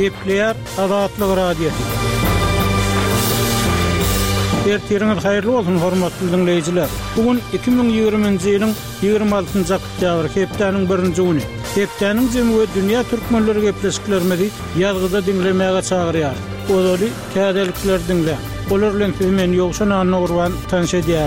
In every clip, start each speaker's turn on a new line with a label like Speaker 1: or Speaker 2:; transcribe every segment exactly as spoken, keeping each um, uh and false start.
Speaker 1: Gepleýär Azatlyk radiosu. Ertiriňiz haýyrly bolsun hormatly dinleýijiler. Bugun iki bin ýigriminji ýylyň ýygrimi altynjy oktýabr hepdeniň birinji güni. Hepdeniň jemgy dünýä türkmenleri gepleşiklerini ýazgyda dinlemäge çagyrýar. Ozaly kädelikler dinle. Olar bilen men ýogşan anagurwan tanış edýär.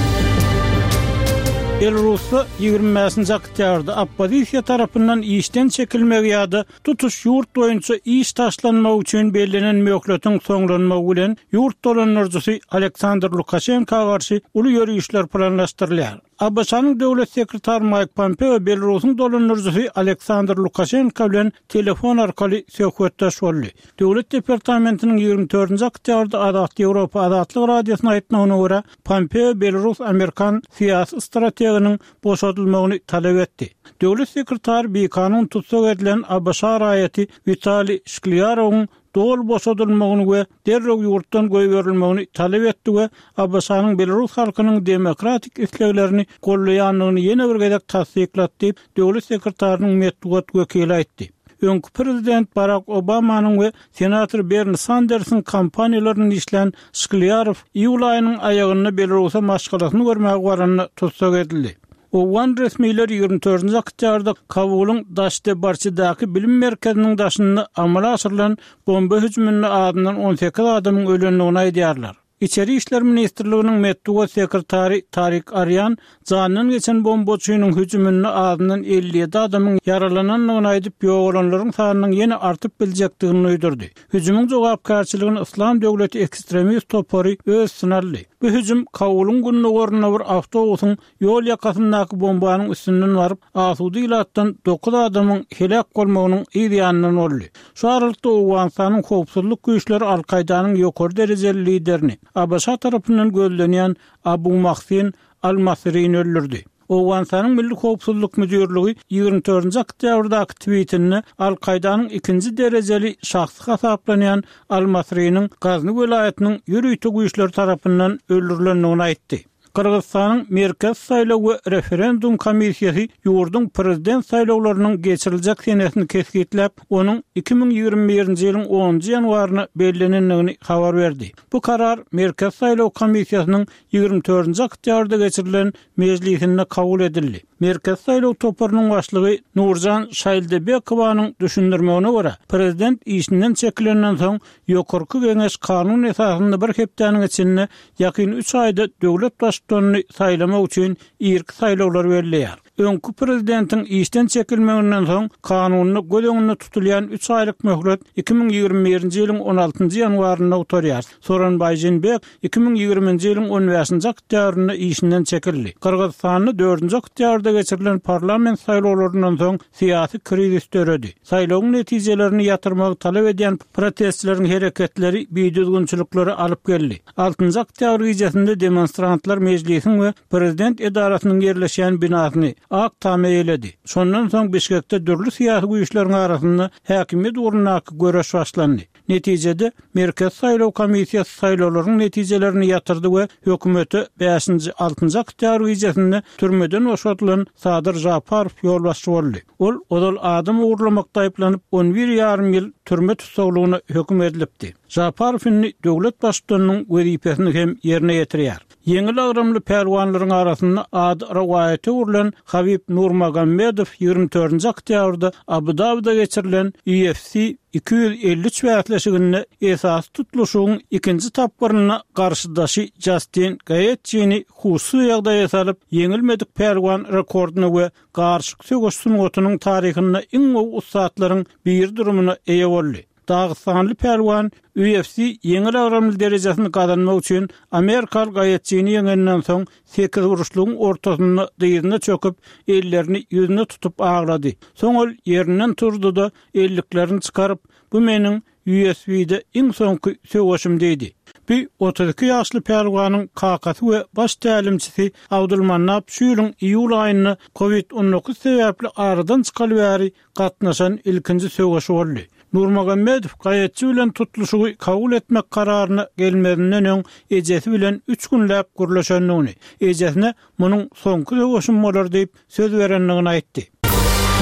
Speaker 1: Belarusda ýygrimi oktýabrda oppozisiýa tarapyndan işden çekilmegi ýa-da tutuş ýurt boýunça iş taşlanmagy üçin belgilenen möhletin soňlanmagy bilen ýurt dolanjysy Aleksandr Lukashenko garşy uly ýörüşler planlaşdyrylýar. A B S-nyň döwlet sekretary Mike Pompeo Belarusyň dolanjysy Aleksandr Lukashenko bilen telefon arkaly söhbetdeş boldy. Döwlet departamentiniň ýygrimi dördünji oktýabrda Azat Ýewropa Azatlyk radiosyna aýtmagyna görä, Pompeo Belarus Amerikan siýasy strategiyanyň boşadylmagyny talap etdi. Döwlet sekretary bir kanun tutsak edilen A B S raýaty Vitaliy Shklyarowyň dol boşadylmagyny we derrew ýurtdan goýberilmegini talap etdi we A B S-nyň Belarus halkynyň demokratik isleglerini gollaýanlygyny ýene bir gezek tasdiklatdy diýip döwlet sekretarynyň medeniýet wekili aýtdy. Öňkü prezident Barack Obamanyň we senator Bernie Sanders'ın kampaniýalaryny işlän Shklyarow iýul aýynyň aýagyny Belarusa maşgalasyny görmäge baranyny tutsak edildi. Owan resmiler ýygrimi dördünji oktýabrda Kabulyň Daşdebarçydaky bilim merkeziniň daşyny amala aşyrylan bomba hüjümüne adyndan on sekiz adamyň ölenligini aýdýarlar. İçeri işler Ministrliginiň medeniýet sekretary Tarik Aryan janyny geçen bombaçynyň hüjümüne adyndan elli ýedi adamyň yaralananlygyny aýdyp ýoğulanlaryň sanynyň ýene artyp biljekdigini öýdürdi. Hüjümüň jogapkarçylygyny Islam döwleti ekstremist topary öz sınarly. Bu hüjüm Kabulyň gününe gorna bir awtobusyň ýol ýakasyndaky bombanyň üstünden baryp asudy ilatdan dokuz adamyň helak bolmagynyň ýa-da boldy. Şu aralykda Owensanyň howpsuzlyk güýçleri Al-Kaidanyň ýokary derejeli liderini A B S tarapyndan gözlenýän Abu Mahsin Al-Masri'ni öldürdi. Owensanyň milli howpsuzlyk müdürligi ýygrimi dördünji oktýabrda tweetini Al-Kaidanyň ikinji derejeli şahsy hasaplanýan Al-Masri'niň Gazny welaýatynyň ýürüýte güýçleri tarapyndan öldürilendigini aýtdy. Kırgızstanyň merkez saýlaw we referendum komissiýasy ýurdun prezident saýlawlarynyň geçiriljek senesini keskitlep, onuň iki bin ýygrimi birinji ýylyň onunji ýanwaryna bellenenligini habar berdi. Bu karar merkez saýlaw komissiýasynyň ýygrimi dördünji oktýabrda geçirilen mejlisinde kabul edildi. Merkez saýlaw toparynyň başlygy Nurjan Şaýldebekowanyň düşündirmegine görä, prezident işinden çekilenden soň ýokarky geňeş kanun esasynda bir hepdeniň içinde ýakyn üç aýda döwlet başçylygyny saýlamak üçin irki saýlawlar berilýär. Öňkü prezidentin işden çekilmeginden soň kanunyny göz tutulýan üç aýlyk möhlet iki bin ýygrimi birinji ýylyň on altynjy ýanwaryna oturýar. Soran Bayjinbek iki bin ýygrimiňji ýylyň on beşinji oktýabrynda işinden çekildi. Kırgızstanyň dördünji oktýabrda geçirilen parlament saýlawlaryndan soň syýasy krizis töredi. Saýlawyň netijelerini ýatyrmagy talap edýän protestçileriň hereketleri biýdüzgünçülükleri alyp geldi. altynjy oktýabr gecesinde demonstrantlar mejlisiň we prezident edarasynyň ýerleşýän binasyny ak tame eyledi. Şondan soň Bişkekde dürli siýasy güýçleriň arasynda häkimiýet urunaky göreş başlandy. Netijede merkez saýlaw komissiýasy saýlawlaryň netijelerini ýatyrdy we hökümeti beşinji altynjy oktýabr gecesinde türmeden boşatylan Sadyr Japarow ýolbaşçy boldy. Ol odal adam uğurlamakda aýplanyp on bir ýarym ýyl türme tutsaglygyna höküm edilipdi. Japarowyň döwlet başçylygynyň wezipesini hem ýerine ýetirýär. Yeňil agramly perwanlaryň arasynda ad rawayaty urulan Habib Nurmagomedov ýygrimi dördünji oktýabrda Abu Dabida geçirilen U F C iki yüz elli üç wätleşigine esas tutuluşyň ikinji tapgyryna garşydaşy Justin Gaethje'ni hususy ýagdaýa salyp yeňilmedik perwan rekordyny we garşyk sögüş sunugatynyň taryhyna iň gowy ustaatlaryň bir durumuna eýe boldy. Dağıstanlı perwan U F C yeňil agramly derejesini gazanmak üçin Amerikal Gaethje'ni yeňenden soň sekiz uruşlugyň ortasyna dyýyna çöküp ellerini ýüzüne tutup aglady. Soň ol ýerinden turdy da elliklerini çykaryp bu meniň U F C'de iň soňky söwüşim diýdi. Bir otuz iki ýaşly perwanyň kakasy we baş tälimçisi Abdulmanap şu ýylyň iýul aýyny Covid on dokuz sebäpli aradan çykaly bäri gatnaşan ilkinji söwüşi boldy. Nurmagomedov Gaethje bilen tutuluşy kabul etmek kararyna gelmedinden öň ejesi bilen üç günläp gürleşenligini, ejesine munyň soňky söwüşim bolar diýip söz berenligini aýtdy.